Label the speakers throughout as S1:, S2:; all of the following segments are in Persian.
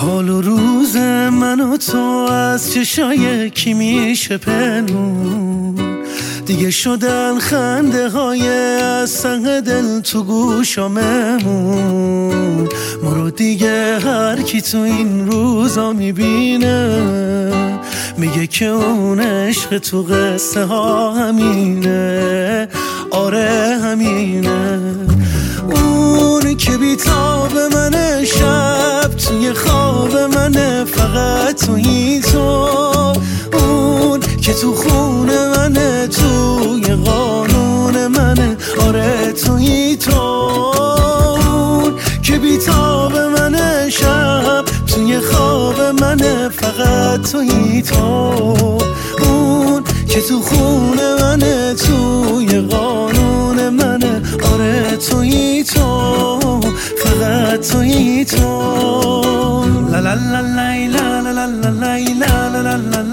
S1: حال و روز من و تو از چشای کی میشه پنهون؟ دیگه شدن خنده های از سنگ دل تو گوشاممون. ما رو دیگه هر کی تو این روزا میبینه میگه که اون عشق تو قصه ها همینه. آره همینه. اون که بیتاب منه شب توی خواب منه، فقط توی تو. اون که تو خونه منه، توی قانون منه. آره توی تو. اون که بیتاب منه شب توی خواب منه، فقط توی تو. اون که تو خونه منه، توی قانون منه. آره توی تو، فقط توی تو. لا لا لا لا لا لا لا لا لا لا لا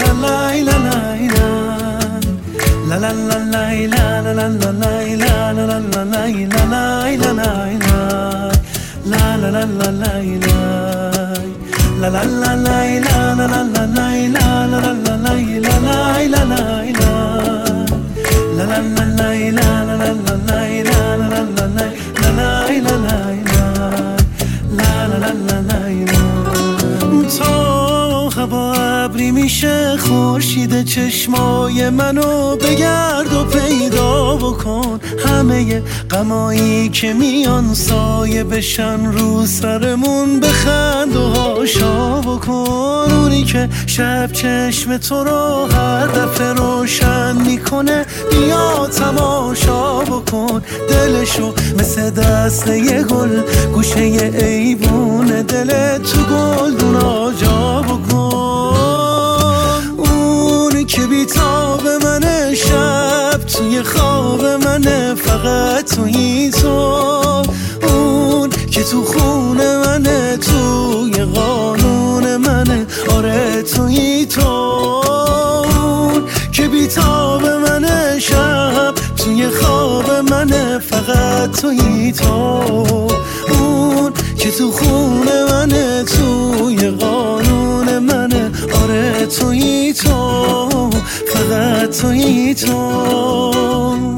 S1: لا لا هوا ابری میشه، خورشید چشمای منو بگرد و پیدا بکن. همه غمایی که میان سایه بشن رو سرمون، بخند و هاشا بکن. اونی که شب چشم تو رو هر دفعه روشن میکنه، بیا تماشا بکن. دلشو مثل دست یه گل گوشه یه ایوون دل تو گلدونا جا بکن. اون که بیتاب منه شب توی خواب منه، فقط توی تو. اون که تو خونه منه، توی قانون منه. آره توی تو. اون که بیتاب منه شب توی خواب منه، فقط توی تو. اون که تو خونه منه، توی قانون منه. آره توی تو، فقط توی تو.